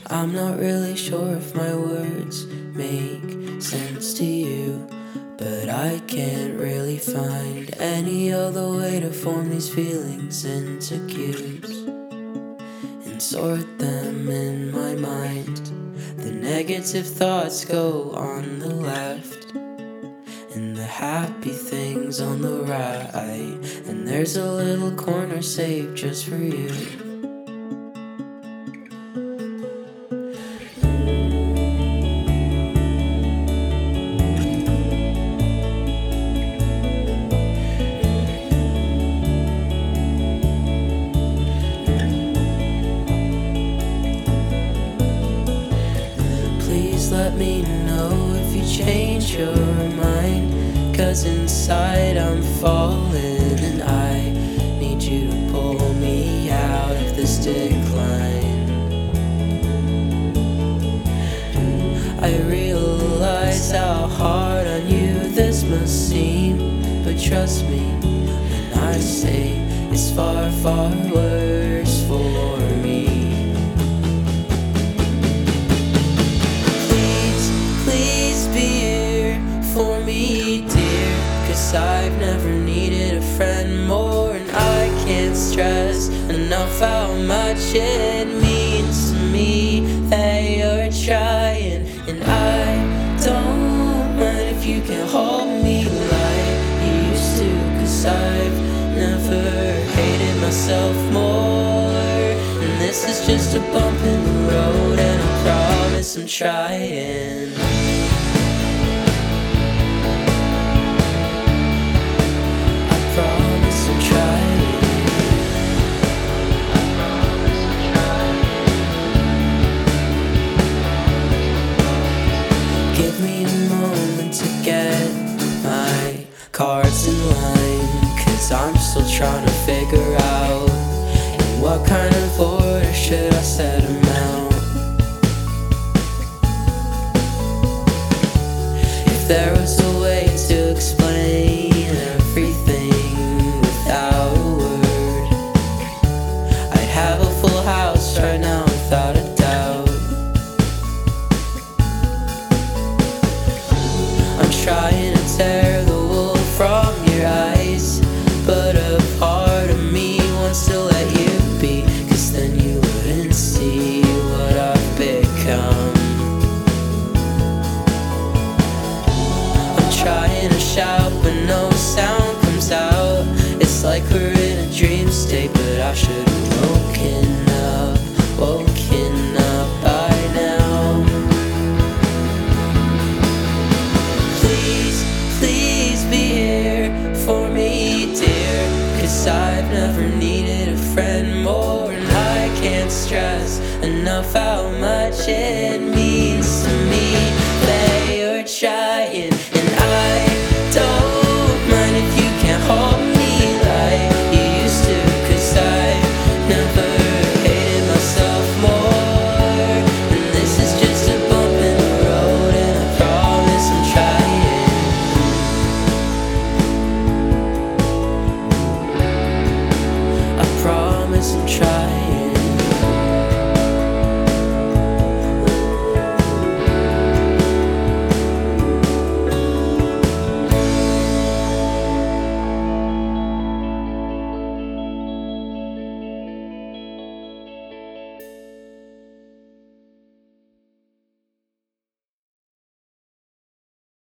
I'm not really sure if my words make sense to you, but I can't really find any other way to form these feelings into cues and sort them in my mind. The negative thoughts go on the left and the happy things on the right, and there's a little corner saved just for you. Please let me know if you change your mind, 'cause inside I'm falling and I need you to pull me out of this decline. I realize how hard on you this must seem, but trust me when I say it's far, far worse for me. For me, dear, 'cause I've never needed a friend more, and I can't stress enough how much it means to me that you're trying. And I don't mind if you can hold me like you used to, 'cause I've never hated myself more. And this is just a bump in the road, and I promise I'm trying. Give me a moment to get my cards in line, 'cause I'm still trying to figure out in what kind of order should I set them out. If there was a way to explain everything without a word, I'd have a full house right now without a doubt. I'm trying to tear the wool from your eyes, but a part of me wants to let you be, 'cause then you wouldn't see what I've become. I'm trying to shout but no sound comes out. It's like we're in a dream state, but I should have woken up by now. Please be here for me, dear, 'cause I've never needed a friend more, and I can't stress enough how much it means to me that you're trying.